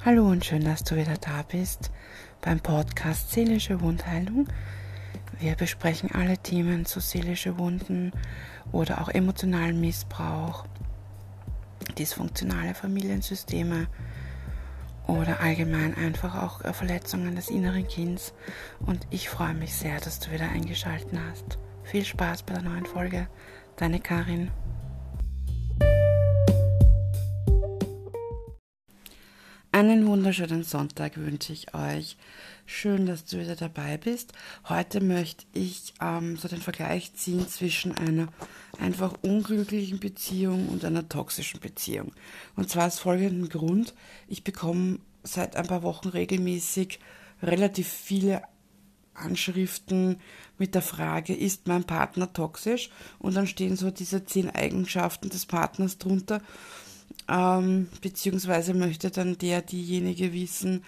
Hallo und schön, dass du wieder da bist beim Podcast Seelische Wundheilung. Wir besprechen alle Themen zu seelische Wunden oder auch emotionalen Missbrauch, dysfunktionale Familiensysteme oder allgemein einfach auch Verletzungen des inneren Kindes. Und ich freue mich sehr, dass du wieder eingeschaltet hast. Viel Spaß bei der neuen Folge. Deine Karin. Einen wunderschönen Sonntag wünsche ich euch. Schön, dass du wieder dabei bist. Heute möchte ich so den Vergleich ziehen zwischen einer einfach unglücklichen Beziehung und einer toxischen Beziehung. Und zwar aus folgendem Grund. Ich bekomme seit ein paar Wochen regelmäßig relativ viele Anschriften mit der Frage, ist mein Partner toxisch? Und dann stehen so diese 10 Eigenschaften des Partners drunter. Beziehungsweise möchte dann diejenige wissen,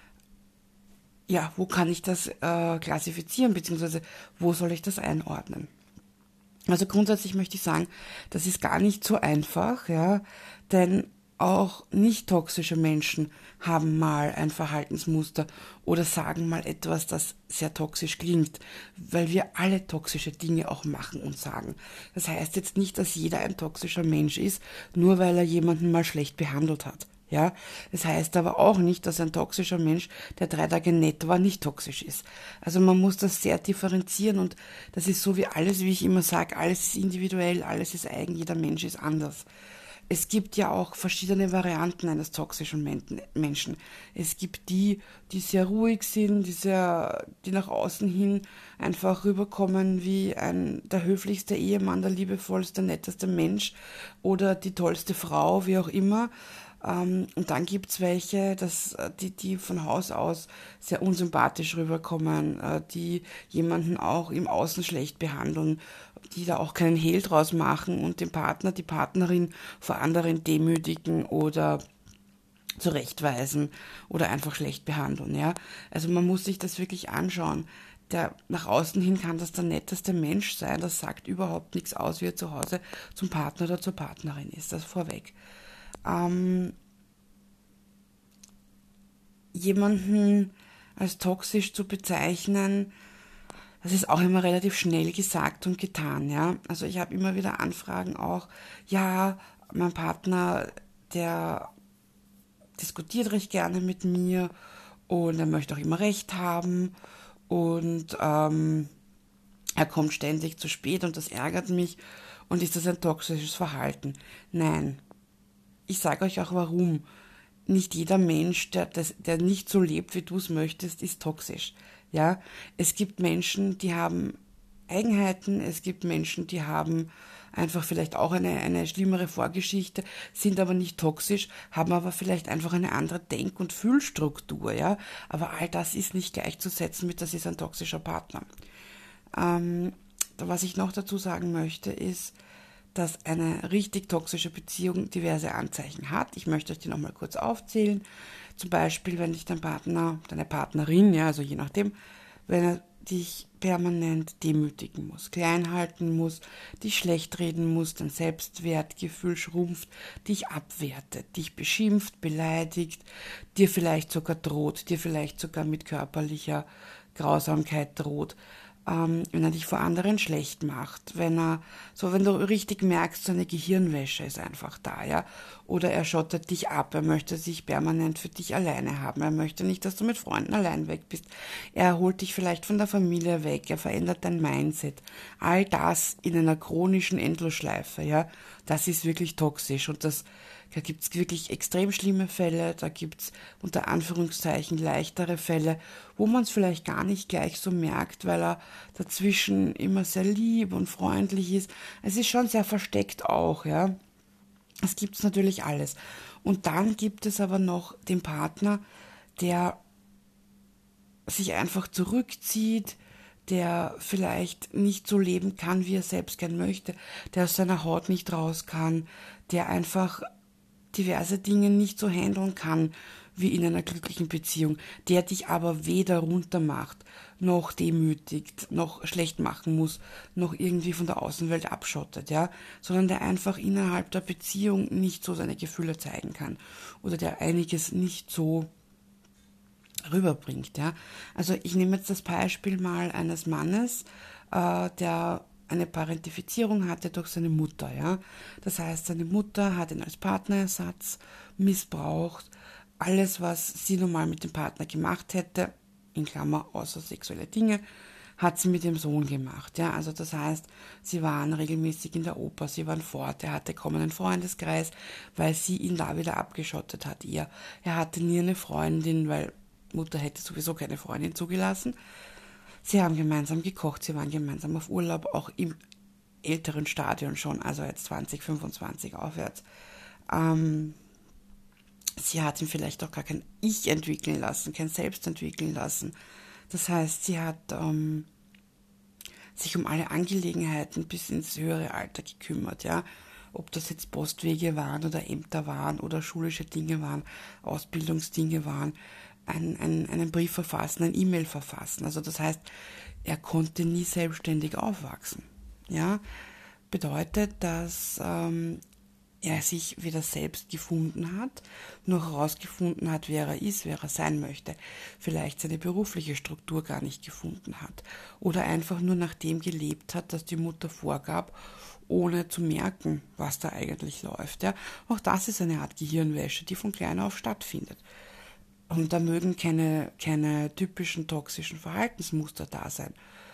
ja, wo kann ich das klassifizieren, beziehungsweise wo soll ich das einordnen? Also grundsätzlich möchte ich sagen, das ist gar nicht so einfach, ja, denn auch nicht toxische Menschen haben mal ein Verhaltensmuster oder sagen mal etwas, das sehr toxisch klingt, weil wir alle toxische Dinge auch machen und sagen. Das heißt jetzt nicht, dass jeder ein toxischer Mensch ist, nur weil er jemanden mal schlecht behandelt hat. Ja, das heißt aber auch nicht, dass ein toxischer Mensch, der 3 Tage nett war, nicht toxisch ist. Also man muss das sehr differenzieren und das ist so wie alles, wie ich immer sage, alles ist individuell, alles ist eigen, jeder Mensch ist anders. Es gibt ja auch verschiedene Varianten eines toxischen Menschen. Es gibt die sehr ruhig sind, die nach außen hin einfach rüberkommen wie der höflichste Ehemann, der liebevollste, netteste Mensch oder die tollste Frau, wie auch immer. Und dann gibt's welche, die von Haus aus sehr unsympathisch rüberkommen, die jemanden auch im Außen schlecht behandeln, die da auch keinen Hehl draus machen und den Partner, die Partnerin vor anderen demütigen oder zurechtweisen oder einfach schlecht behandeln. Ja? Also man muss sich das wirklich anschauen. Nach außen hin kann das der netteste Mensch sein, das sagt überhaupt nichts aus, wie er zu Hause zum Partner oder zur Partnerin ist, das vorweg. Jemanden als toxisch zu bezeichnen, das ist auch immer relativ schnell gesagt und getan, ja. Also ich habe immer wieder Anfragen auch, ja, mein Partner, der diskutiert recht gerne mit mir und er möchte auch immer Recht haben und er kommt ständig zu spät und das ärgert mich und ist das ein toxisches Verhalten? Nein. Ich sage euch auch warum. Nicht jeder Mensch, der nicht so lebt, wie du es möchtest, ist toxisch. Ja, es gibt Menschen, die haben Eigenheiten, es gibt Menschen, die haben einfach vielleicht auch eine schlimmere Vorgeschichte, sind aber nicht toxisch, haben aber vielleicht einfach eine andere Denk- und Fühlstruktur, ja. Aber all das ist nicht gleichzusetzen mit, das ist ein toxischer Partner. Was ich noch dazu sagen möchte, ist, dass eine richtig toxische Beziehung diverse Anzeichen hat. Ich möchte euch die nochmal kurz aufzählen. Zum Beispiel, wenn dich dein Partner, deine Partnerin, ja, also je nachdem, wenn er dich permanent demütigen muss, klein halten muss, dich schlecht reden muss, dein Selbstwertgefühl schrumpft, dich abwertet, dich beschimpft, beleidigt, dir vielleicht sogar droht, dir vielleicht sogar mit körperlicher Grausamkeit droht, wenn er dich vor anderen schlecht macht, wenn du richtig merkst, so eine Gehirnwäsche ist einfach da, ja, oder er schottet dich ab, er möchte sich permanent für dich alleine haben, er möchte nicht, dass du mit Freunden allein weg bist, er holt dich vielleicht von der Familie weg, er verändert dein Mindset, all das in einer chronischen Endlosschleife, ja, das ist wirklich toxisch und da gibt's wirklich extrem schlimme Fälle, da gibt's unter Anführungszeichen leichtere Fälle, wo man es vielleicht gar nicht gleich so merkt, weil er dazwischen immer sehr lieb und freundlich ist. Es ist schon sehr versteckt auch, ja. Es gibt's natürlich alles. Und dann gibt es aber noch den Partner, der sich einfach zurückzieht, der vielleicht nicht so leben kann, wie er selbst gern möchte, der aus seiner Haut nicht raus kann, der einfach diverse Dinge nicht so handeln kann wie in einer glücklichen Beziehung, der dich aber weder runter macht, noch demütigt, noch schlecht machen muss, noch irgendwie von der Außenwelt abschottet, ja, sondern der einfach innerhalb der Beziehung nicht so seine Gefühle zeigen kann oder der einiges nicht so rüberbringt. Ja? Also ich nehme jetzt das Beispiel mal eines Mannes, der eine Parentifizierung hatte durch seine Mutter. Ja? Das heißt, seine Mutter hat ihn als Partnerersatz missbraucht. Alles, was sie normal mit dem Partner gemacht hätte, in Klammer außer sexuelle Dinge, hat sie mit ihrem Sohn gemacht. Ja? Also das heißt, sie waren regelmäßig in der Oper, sie waren fort, er hatte kaum einen Freundeskreis, weil sie ihn da wieder abgeschottet hat. Er hatte nie eine Freundin, weil Mutter hätte sowieso keine Freundin zugelassen. Sie haben gemeinsam gekocht, sie waren gemeinsam auf Urlaub, auch im älteren Stadion schon, also jetzt 20, 25 aufwärts. Sie hat ihm vielleicht auch gar kein Ich entwickeln lassen, kein Selbst entwickeln lassen. Das heißt, sie hat sich um alle Angelegenheiten bis ins höhere Alter gekümmert, ja. Ob das jetzt Postwege waren oder Ämter waren oder schulische Dinge waren, Ausbildungsdinge waren, einen Brief verfassen, ein E-Mail verfassen. Also das heißt, er konnte nie selbstständig aufwachsen. Ja? Bedeutet, dass er sich weder selbst gefunden hat, noch herausgefunden hat, wer er ist, wer er sein möchte, vielleicht seine berufliche Struktur gar nicht gefunden hat oder einfach nur nach dem gelebt hat, das die Mutter vorgab, ohne zu merken, was da eigentlich läuft. Ja? Auch das ist eine Art Gehirnwäsche, die von klein auf stattfindet. Und da mögen keine typischen toxischen Verhaltensmuster da sein.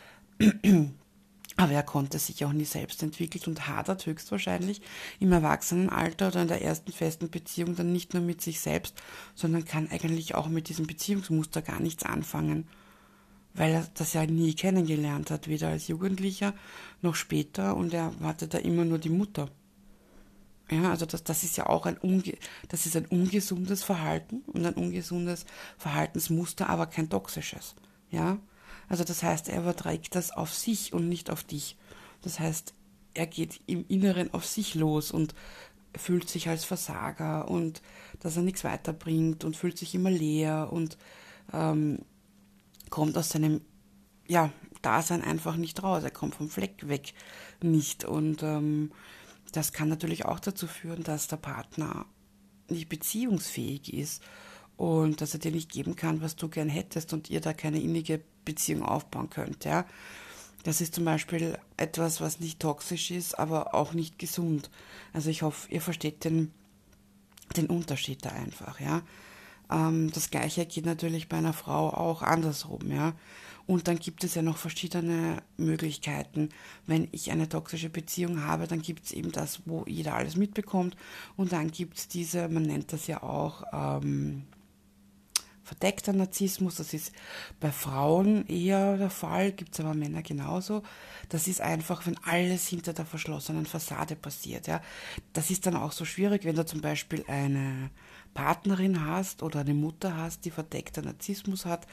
Aber er konnte sich auch nie selbst entwickelt und hadert höchstwahrscheinlich im Erwachsenenalter oder in der ersten festen Beziehung dann nicht nur mit sich selbst, sondern kann eigentlich auch mit diesem Beziehungsmuster gar nichts anfangen, weil er das ja nie kennengelernt hat, weder als Jugendlicher noch später, und er hatte da immer nur die Mutter. Ja, also das ist ja auch das ist ein ungesundes Verhalten und ein ungesundes Verhaltensmuster, aber kein toxisches. Ja, also das heißt, er überträgt das auf sich und nicht auf dich. Das heißt, er geht im Inneren auf sich los und fühlt sich als Versager und dass er nichts weiterbringt und fühlt sich immer leer und kommt aus seinem Dasein einfach nicht raus. Er kommt vom Fleck weg nicht. Und das kann natürlich auch dazu führen, dass der Partner nicht beziehungsfähig ist und dass er dir nicht geben kann, was du gern hättest und ihr da keine innige Beziehung aufbauen könnt. Ja? Das ist zum Beispiel etwas, was nicht toxisch ist, aber auch nicht gesund. Also ich hoffe, ihr versteht den Unterschied da einfach. Ja? Das Gleiche geht natürlich bei einer Frau auch andersrum. Ja? Und dann gibt es ja noch verschiedene Möglichkeiten. Wenn ich eine toxische Beziehung habe, dann gibt es eben das, wo jeder alles mitbekommt. Und dann gibt es diese, man nennt das ja auch verdeckter Narzissmus. Das ist bei Frauen eher der Fall, gibt es aber Männer genauso. Das ist einfach, wenn alles hinter der verschlossenen Fassade passiert. Ja. Das ist dann auch so schwierig, wenn du zum Beispiel eine Partnerin hast oder eine Mutter hast, die verdeckter Narzissmus hat,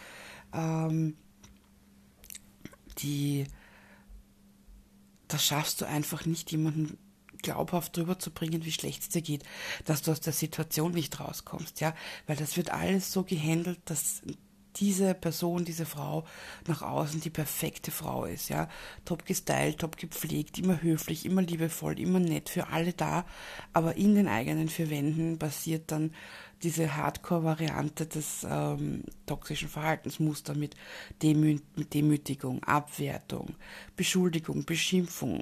das schaffst du einfach nicht, jemanden glaubhaft drüber zu bringen, wie schlecht es dir geht, dass du aus der Situation nicht rauskommst, ja, weil das wird alles so gehandelt, dass diese Person, diese Frau nach außen die perfekte Frau ist, ja, top gestylt, top gepflegt, immer höflich, immer liebevoll, immer nett für alle da, aber in den eigenen vier Wänden passiert dann diese Hardcore-Variante des toxischen Verhaltensmuster mit Demütigung, Abwertung, Beschuldigung, Beschimpfung,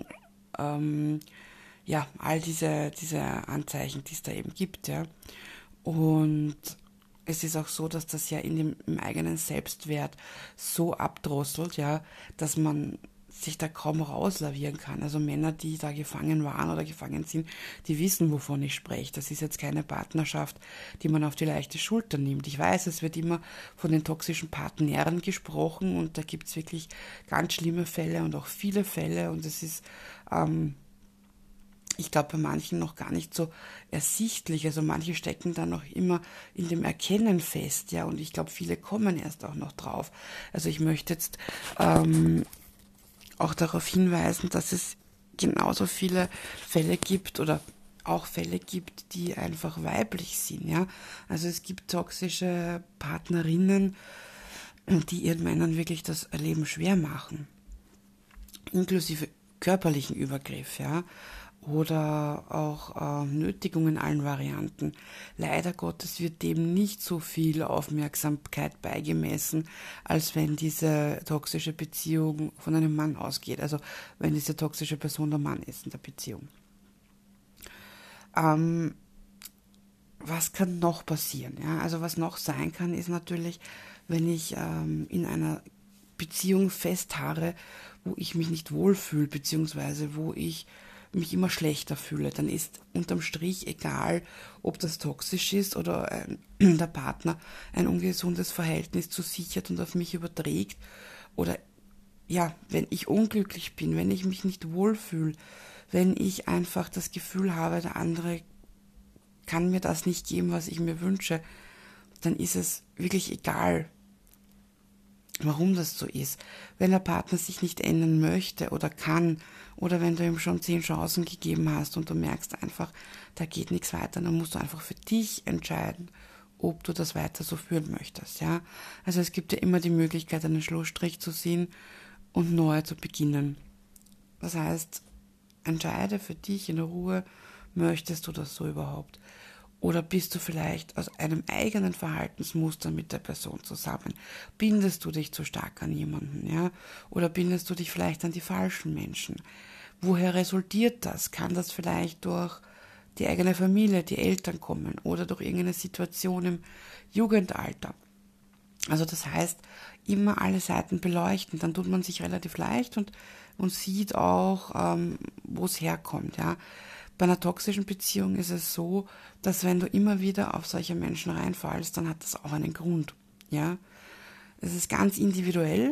all diese Anzeichen, die es da eben gibt, ja. Und es ist auch so, dass das ja im eigenen Selbstwert so abdrosselt, ja, dass man sich da kaum rauslavieren kann. Also Männer, die da gefangen waren oder gefangen sind, die wissen, wovon ich spreche. Das ist jetzt keine Partnerschaft, die man auf die leichte Schulter nimmt. Ich weiß, es wird immer von den toxischen Partnern gesprochen und da gibt es wirklich ganz schlimme Fälle und auch viele Fälle und es ist ich glaube, bei manchen noch gar nicht so ersichtlich. Also manche stecken da noch immer in dem Erkennen fest, ja, und ich glaube, viele kommen erst auch noch drauf. Also ich möchte jetzt auch darauf hinweisen, dass es genauso viele Fälle gibt oder auch Fälle gibt, die einfach weiblich sind, ja. Also es gibt toxische Partnerinnen, die ihren Männern wirklich das Leben schwer machen, inklusive körperlichen Übergriff, ja. oder auch Nötigung in allen Varianten. Leider Gottes wird dem nicht so viel Aufmerksamkeit beigemessen, als wenn diese toxische Beziehung von einem Mann ausgeht. Also wenn diese toxische Person der Mann ist in der Beziehung. Was kann noch passieren? Ja? Also was noch sein kann, ist natürlich, wenn ich in einer Beziehung festharre, wo ich mich nicht wohlfühle, beziehungsweise wo ich mich immer schlechter fühle, dann ist unterm Strich egal, ob das toxisch ist oder der Partner ein ungesundes Verhältnis zu sich hat und auf mich überträgt. Oder ja, wenn ich unglücklich bin, wenn ich mich nicht wohlfühle, wenn ich einfach das Gefühl habe, der andere kann mir das nicht geben, was ich mir wünsche, dann ist es wirklich egal, warum das so ist. Wenn der Partner sich nicht ändern möchte oder kann, oder wenn du ihm schon 10 Chancen gegeben hast und du merkst einfach, da geht nichts weiter, dann musst du einfach für dich entscheiden, ob du das weiter so führen möchtest. Ja? Also es gibt ja immer die Möglichkeit, einen Schlussstrich zu ziehen und neu zu beginnen. Das heißt, entscheide für dich in Ruhe, möchtest du das so überhaupt? Oder bist du vielleicht aus einem eigenen Verhaltensmuster mit der Person zusammen? Bindest du dich zu stark an jemanden, ja? Oder bindest du dich vielleicht an die falschen Menschen? Woher resultiert das? Kann das vielleicht durch die eigene Familie, die Eltern kommen oder durch irgendeine Situation im Jugendalter? Also das heißt, immer alle Seiten beleuchten, dann tut man sich relativ leicht und sieht auch, wo es herkommt, ja. Bei einer toxischen Beziehung ist es so, dass wenn du immer wieder auf solche Menschen reinfallst, dann hat das auch einen Grund, ja. Es ist ganz individuell.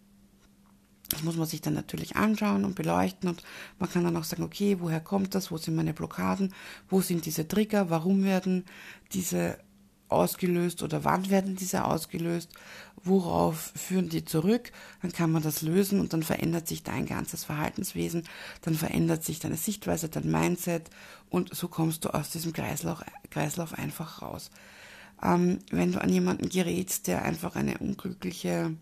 Das muss man sich dann natürlich anschauen und beleuchten und man kann dann auch sagen, okay, woher kommt das, wo sind meine Blockaden, wo sind diese Trigger, warum werden diese ausgelöst oder wann werden diese ausgelöst, worauf führen die zurück, dann kann man das lösen und dann verändert sich dein ganzes Verhaltenswesen, dann verändert sich deine Sichtweise, dein Mindset und so kommst du aus diesem Kreislauf einfach raus. Wenn du an jemanden gerätst, der einfach eine unglückliche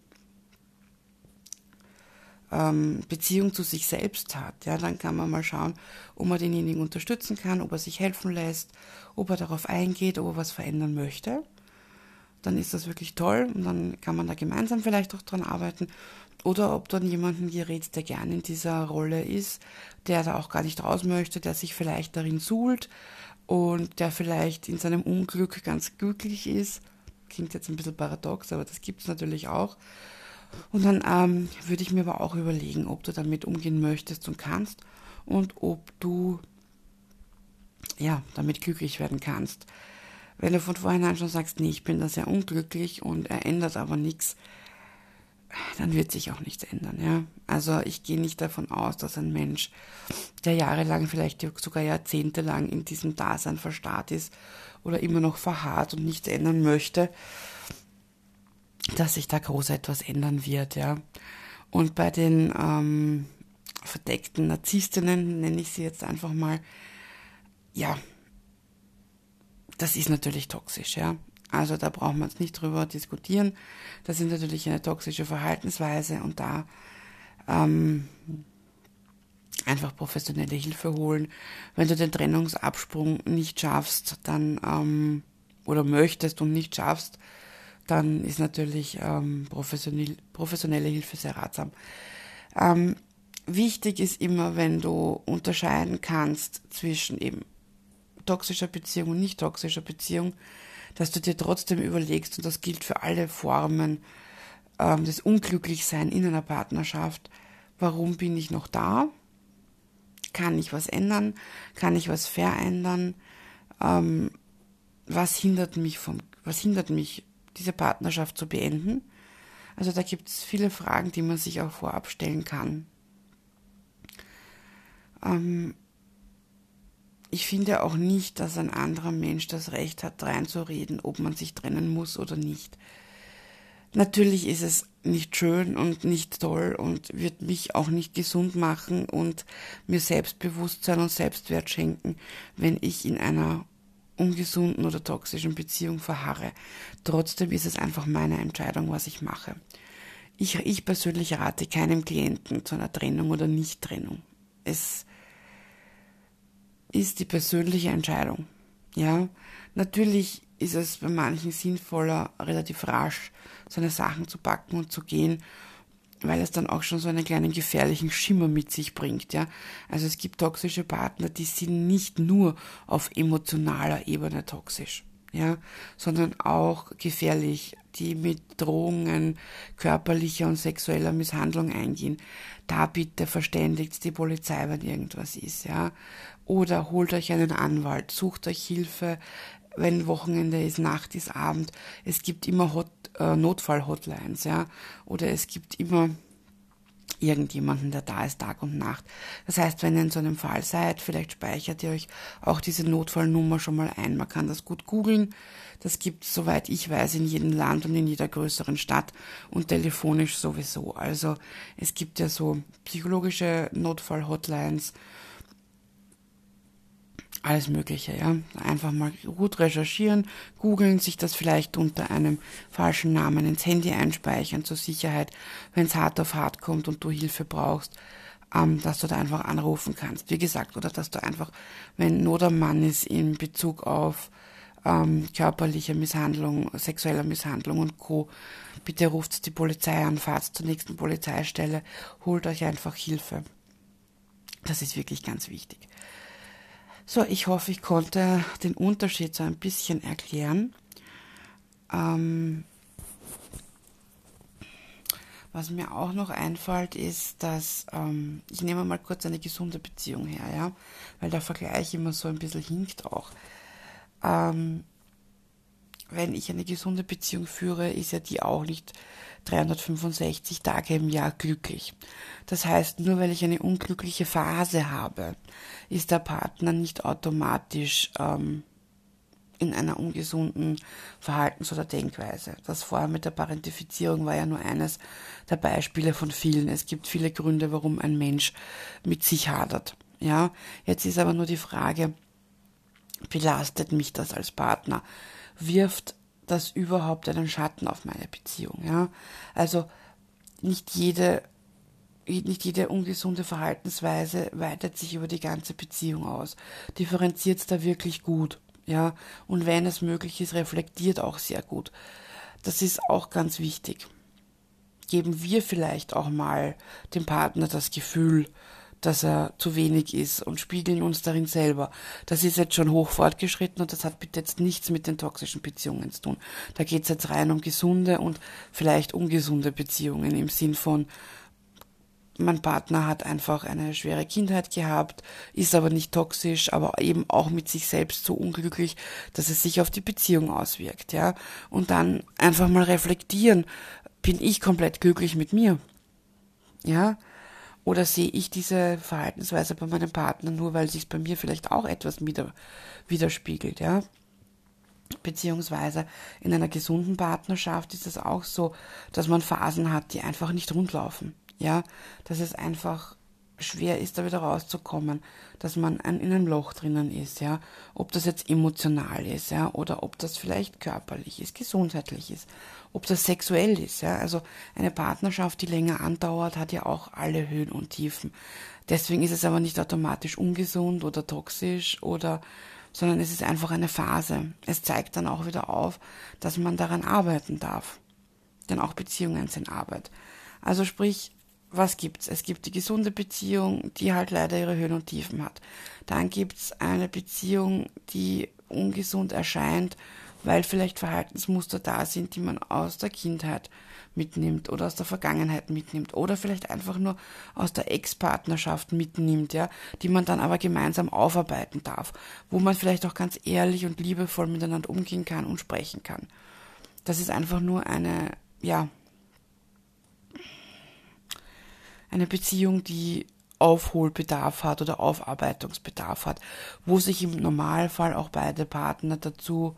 Beziehung zu sich selbst hat, ja, dann kann man mal schauen, ob man denjenigen unterstützen kann, ob er sich helfen lässt, ob er darauf eingeht, ob er was verändern möchte. Dann ist das wirklich toll und dann kann man da gemeinsam vielleicht auch dran arbeiten. Oder ob dann jemanden gerät, der gerne in dieser Rolle ist, der da auch gar nicht raus möchte, der sich vielleicht darin suhlt und der vielleicht in seinem Unglück ganz glücklich ist. Klingt jetzt ein bisschen paradox, aber das gibt es natürlich auch. Und dann würde ich mir aber auch überlegen, ob du damit umgehen möchtest und kannst und ob du ja damit glücklich werden kannst. Wenn du von vornherein schon sagst, nee, ich bin da sehr unglücklich und er ändert aber nichts, dann wird sich auch nichts ändern. Ja? Also ich gehe nicht davon aus, dass ein Mensch, der jahrelang, vielleicht sogar jahrzehntelang in diesem Dasein verstarrt ist oder immer noch verharrt und nichts ändern möchte, dass sich da groß etwas ändern wird, ja. Und bei den verdeckten Narzisstinnen, nenne ich sie jetzt einfach mal, ja, das ist natürlich toxisch, ja. Also da brauchen wir jetzt nicht drüber diskutieren. Das ist natürlich eine toxische Verhaltensweise und da einfach professionelle Hilfe holen. Wenn du den Trennungsabsprung nicht schaffst, dann oder möchtest und nicht schaffst, dann ist natürlich professionelle Hilfe sehr ratsam. Wichtig ist immer, wenn du unterscheiden kannst zwischen eben toxischer Beziehung und nicht toxischer Beziehung, dass du dir trotzdem überlegst, und das gilt für alle Formen des Unglücklichseins in einer Partnerschaft, warum bin ich noch da? Kann ich was ändern? Kann ich was verändern? Was hindert mich, diese Partnerschaft zu beenden? Also da gibt es viele Fragen, die man sich auch vorab stellen kann. Ich finde auch nicht, dass ein anderer Mensch das Recht hat, reinzureden, ob man sich trennen muss oder nicht. Natürlich ist es nicht schön und nicht toll und wird mich auch nicht gesund machen und mir Selbstbewusstsein und Selbstwert schenken, wenn ich in einer ungesunden oder toxischen Beziehung verharre. Trotzdem ist es einfach meine Entscheidung, was ich mache. Ich persönlich rate keinem Klienten zu einer Trennung oder Nicht-Trennung. ist die persönliche Entscheidung. Ja, natürlich ist es bei manchen sinnvoller, relativ rasch seine Sachen zu packen und zu gehen, weil es dann auch schon so einen kleinen gefährlichen Schimmer mit sich bringt, ja. Also es gibt toxische Partner, die sind nicht nur auf emotionaler Ebene toxisch, ja, sondern auch gefährlich, die mit Drohungen, körperlicher und sexueller Misshandlung eingehen. Da bitte verständigt die Polizei, wenn irgendwas ist, ja. Oder holt euch einen Anwalt, sucht euch Hilfe, wenn Wochenende ist, Nacht ist, Abend. Es gibt immer Notfall-Hotlines, ja. Oder es gibt immer irgendjemanden, der da ist, Tag und Nacht. Das heißt, wenn ihr in so einem Fall seid, vielleicht speichert ihr euch auch diese Notfallnummer schon mal ein. Man kann das gut googeln. Das gibt es, soweit ich weiß, in jedem Land und in jeder größeren Stadt und telefonisch sowieso. Also es gibt ja so psychologische Notfall-Hotlines, alles Mögliche, ja. Einfach mal gut recherchieren, googeln, sich das vielleicht unter einem falschen Namen ins Handy einspeichern, zur Sicherheit, wenn es hart auf hart kommt und du Hilfe brauchst, dass du da einfach anrufen kannst. Wie gesagt, oder dass du einfach, wenn Not am Mann ist in Bezug auf körperliche Misshandlung, sexuelle Misshandlung und Co., bitte ruft die Polizei an, fahrt zur nächsten Polizeistelle, holt euch einfach Hilfe. Das ist wirklich ganz wichtig. So, ich hoffe, ich konnte den Unterschied so ein bisschen erklären. Was mir auch noch einfällt, ist, dass ich nehme mal kurz eine gesunde Beziehung her, ja, weil der Vergleich immer so ein bisschen hinkt auch. Wenn ich eine gesunde Beziehung führe, ist ja die auch nicht 365 Tage im Jahr glücklich. Das heißt, nur weil ich eine unglückliche Phase habe, ist der Partner nicht automatisch in einer ungesunden Verhaltens- oder Denkweise. Das vorher mit der Parentifizierung war ja nur eines der Beispiele von vielen. Es gibt viele Gründe, warum ein Mensch mit sich hadert. Ja, jetzt ist aber nur die Frage, belastet mich das als Partner? Wirft das überhaupt einen Schatten auf meine Beziehung? Ja, also nicht jede ungesunde Verhaltensweise weitet sich über die ganze Beziehung aus. Differenziert da wirklich gut, ja, und wenn es möglich ist, reflektiert auch sehr gut. Das ist auch ganz wichtig. Geben wir vielleicht auch mal dem Partner das Gefühl, dass er zu wenig ist und spiegeln uns darin selber. Das ist jetzt schon hoch fortgeschritten und das hat bitte jetzt nichts mit den toxischen Beziehungen zu tun. Da geht es jetzt rein um gesunde und vielleicht ungesunde Beziehungen im Sinn von, mein Partner hat einfach eine schwere Kindheit gehabt, ist aber nicht toxisch, aber eben auch mit sich selbst so unglücklich, dass es sich auf die Beziehung auswirkt, ja. Und dann einfach mal reflektieren, bin ich komplett glücklich mit mir? Ja? Oder sehe ich diese Verhaltensweise bei meinem Partner nur, weil sich bei mir vielleicht auch etwas widerspiegelt, ja? Beziehungsweise in einer gesunden Partnerschaft ist es auch so, dass man Phasen hat, die einfach nicht rundlaufen. Ja, dass es einfach schwer ist, da wieder rauszukommen, dass man in einem Loch drinnen ist, ja, ob das jetzt emotional ist, ja, oder ob das vielleicht körperlich ist, gesundheitlich ist, ob das sexuell ist, ja, also eine Partnerschaft, die länger andauert, hat ja auch alle Höhen und Tiefen. Deswegen ist es aber nicht automatisch ungesund oder toxisch sondern es ist einfach eine Phase. Es zeigt dann auch wieder auf, dass man daran arbeiten darf. Denn auch Beziehungen sind Arbeit. Also sprich, was gibt's? Es gibt die gesunde Beziehung, die halt leider ihre Höhen und Tiefen hat. Dann gibt's eine Beziehung, die ungesund erscheint, weil vielleicht Verhaltensmuster da sind, die man aus der Kindheit mitnimmt oder aus der Vergangenheit mitnimmt oder vielleicht einfach nur aus der Ex-Partnerschaft mitnimmt, ja, die man dann aber gemeinsam aufarbeiten darf, wo man vielleicht auch ganz ehrlich und liebevoll miteinander umgehen kann und sprechen kann. Das ist einfach nur eine Beziehung, die Aufholbedarf hat oder Aufarbeitungsbedarf hat, wo sich im Normalfall auch beide Partner dazu,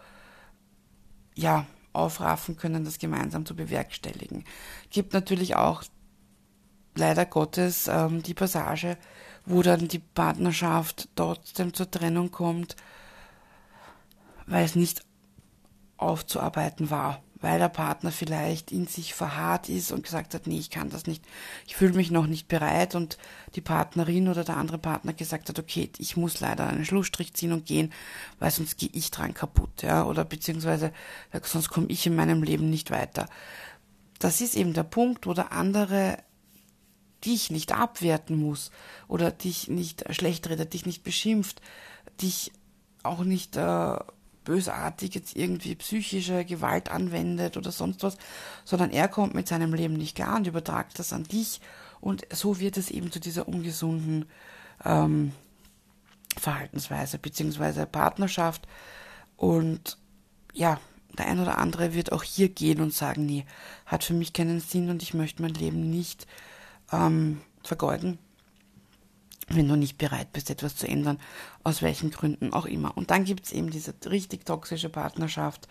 aufraffen können, das gemeinsam zu bewerkstelligen. Gibt natürlich auch leider Gottes die Passage, wo dann die Partnerschaft trotzdem zur Trennung kommt, weil es nicht aufzuarbeiten war, weil der Partner vielleicht in sich verharrt ist und gesagt hat, nee, ich kann das nicht, ich fühle mich noch nicht bereit, und die Partnerin oder der andere Partner gesagt hat, okay, ich muss leider einen Schlussstrich ziehen und gehen, weil sonst gehe ich dran kaputt, ja, oder beziehungsweise sonst komme ich in meinem Leben nicht weiter. Das ist eben der Punkt, wo der andere dich nicht abwerten muss oder dich nicht schlecht redet, dich nicht beschimpft, dich auch nicht bösartig jetzt irgendwie psychische Gewalt anwendet oder sonst was, sondern er kommt mit seinem Leben nicht klar und übertragt das an dich, und so wird es eben zu dieser ungesunden Verhaltensweise beziehungsweise Partnerschaft. Und ja, der ein oder andere wird auch hier gehen und sagen, nee, hat für mich keinen Sinn und ich möchte mein Leben nicht vergeuden, wenn du nicht bereit bist, etwas zu ändern, aus welchen Gründen auch immer. Und dann gibt es eben diese richtig toxische Partnerschaft.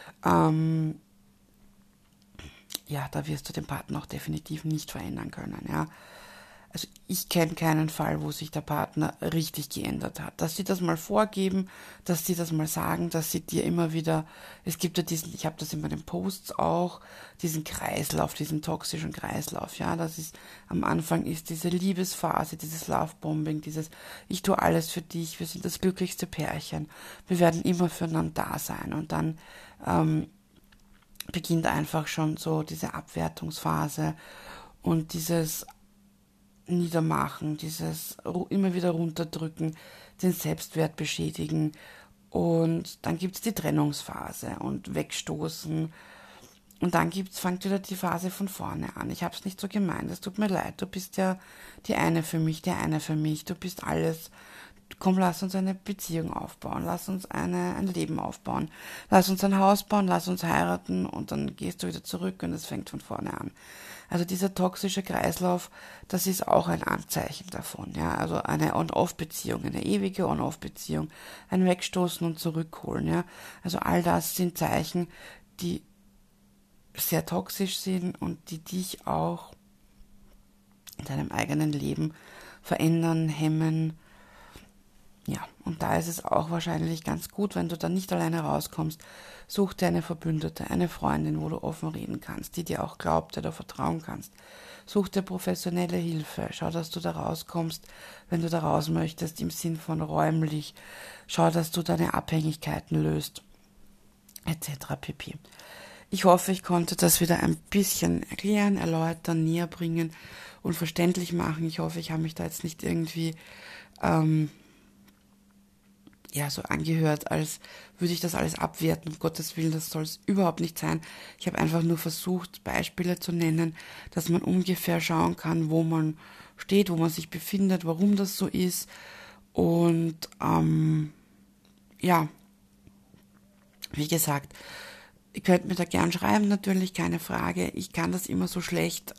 Ja, da wirst du den Partner auch definitiv nicht verändern können, ja. Also ich kenne keinen Fall, wo sich der Partner richtig geändert hat. Dass sie das mal vorgeben, dass sie das mal sagen, dass sie dir immer wieder, es gibt ja diesen, ich habe das in meinen Posts auch, diesen Kreislauf, diesen toxischen Kreislauf, ja, das ist, am Anfang ist diese Liebesphase, dieses Lovebombing, dieses, ich tue alles für dich, wir sind das glücklichste Pärchen, wir werden immer füreinander da sein, und dann beginnt einfach schon so diese Abwertungsphase und dieses Niedermachen, dieses immer wieder runterdrücken, den Selbstwert beschädigen, und dann gibt es die Trennungsphase und Wegstoßen, und dann fängt wieder die Phase von vorne an. Ich habe es nicht so gemeint, es tut mir leid, du bist ja die eine für mich, der eine für mich, du bist alles. Komm, lass uns eine Beziehung aufbauen, lass uns ein Leben aufbauen, lass uns ein Haus bauen, lass uns heiraten, und dann gehst du wieder zurück und es fängt von vorne an. Also dieser toxische Kreislauf, das ist auch ein Anzeichen davon, ja, also eine On-Off-Beziehung, eine ewige On-Off-Beziehung, ein Wegstoßen und Zurückholen, ja, also all das sind Zeichen, die sehr toxisch sind und die dich auch in deinem eigenen Leben verändern, hemmen. Ja, und da ist es auch wahrscheinlich ganz gut, wenn du da nicht alleine rauskommst, such dir eine Verbündete, eine Freundin, wo du offen reden kannst, die dir auch glaubt, der du vertrauen kannst. Such dir professionelle Hilfe, schau, dass du da rauskommst, wenn du da raus möchtest, im Sinn von räumlich. Schau, dass du deine Abhängigkeiten löst, etc. pp. Ich hoffe, ich konnte das wieder ein bisschen erklären, erläutern, näher bringen und verständlich machen. Ich hoffe, ich habe mich da jetzt nicht irgendwie so angehört, als würde ich das alles abwerten. Um Gottes Willen, das soll es überhaupt nicht sein. Ich habe einfach nur versucht, Beispiele zu nennen, dass man ungefähr schauen kann, wo man steht, wo man sich befindet, warum das so ist. Und wie gesagt, ihr könnt mir da gern schreiben, natürlich, keine Frage. Ich kann das immer so schlecht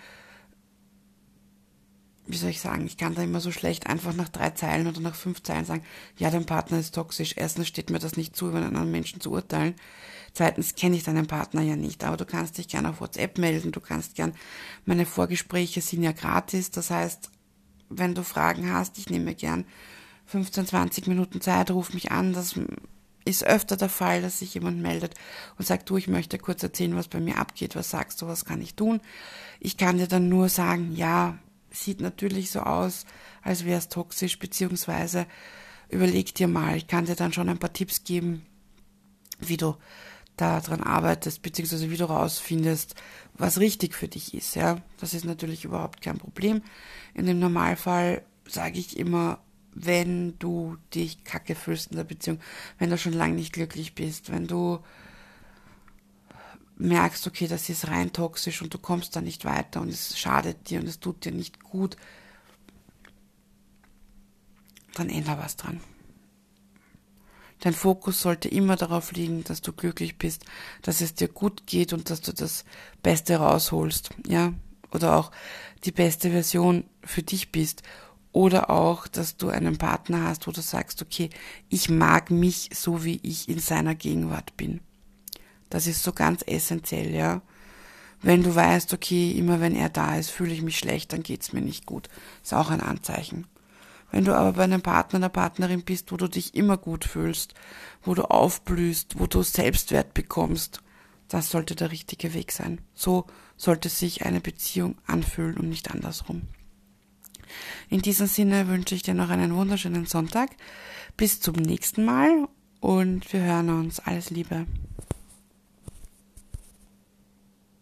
ich kann da immer so schlecht einfach nach 3 Zeilen oder nach 5 Zeilen sagen, ja, dein Partner ist toxisch. Erstens steht mir das nicht zu, über einen anderen Menschen zu urteilen. Zweitens kenne ich deinen Partner ja nicht, aber du kannst dich gerne auf WhatsApp melden, du kannst gern, meine Vorgespräche sind ja gratis, das heißt, wenn du Fragen hast, ich nehme mir gern 15, 20 Minuten Zeit, ruf mich an, das ist öfter der Fall, dass sich jemand meldet und sagt, du, ich möchte kurz erzählen, was bei mir abgeht, was sagst du, was kann ich tun? Ich kann dir dann nur sagen, ja, sieht natürlich so aus, als wäre es toxisch, beziehungsweise überleg dir mal, ich kann dir dann schon ein paar Tipps geben, wie du daran arbeitest, beziehungsweise wie du rausfindest, was richtig für dich ist, ja. Das ist natürlich überhaupt kein Problem. In dem Normalfall sage ich immer, wenn du dich kacke fühlst in der Beziehung, wenn du schon lange nicht glücklich bist, wenn du merkst, okay, das ist rein toxisch und du kommst da nicht weiter und es schadet dir und es tut dir nicht gut, dann änder was dran. Dein Fokus sollte immer darauf liegen, dass du glücklich bist, dass es dir gut geht und dass du das Beste rausholst, ja, oder auch die beste Version für dich bist, oder auch, dass du einen Partner hast, wo du sagst, okay, ich mag mich so, wie ich in seiner Gegenwart bin. Das ist so ganz essentiell, ja. Wenn du weißt, okay, immer wenn er da ist, fühle ich mich schlecht, dann geht's mir nicht gut. Ist auch ein Anzeichen. Wenn du aber bei einem Partner, einer Partnerin bist, wo du dich immer gut fühlst, wo du aufblühst, wo du Selbstwert bekommst, Das sollte der richtige Weg sein. So sollte sich eine Beziehung anfühlen und nicht andersrum. In diesem Sinne wünsche ich dir noch einen wunderschönen Sonntag. Bis zum nächsten Mal und wir hören uns. Alles Liebe.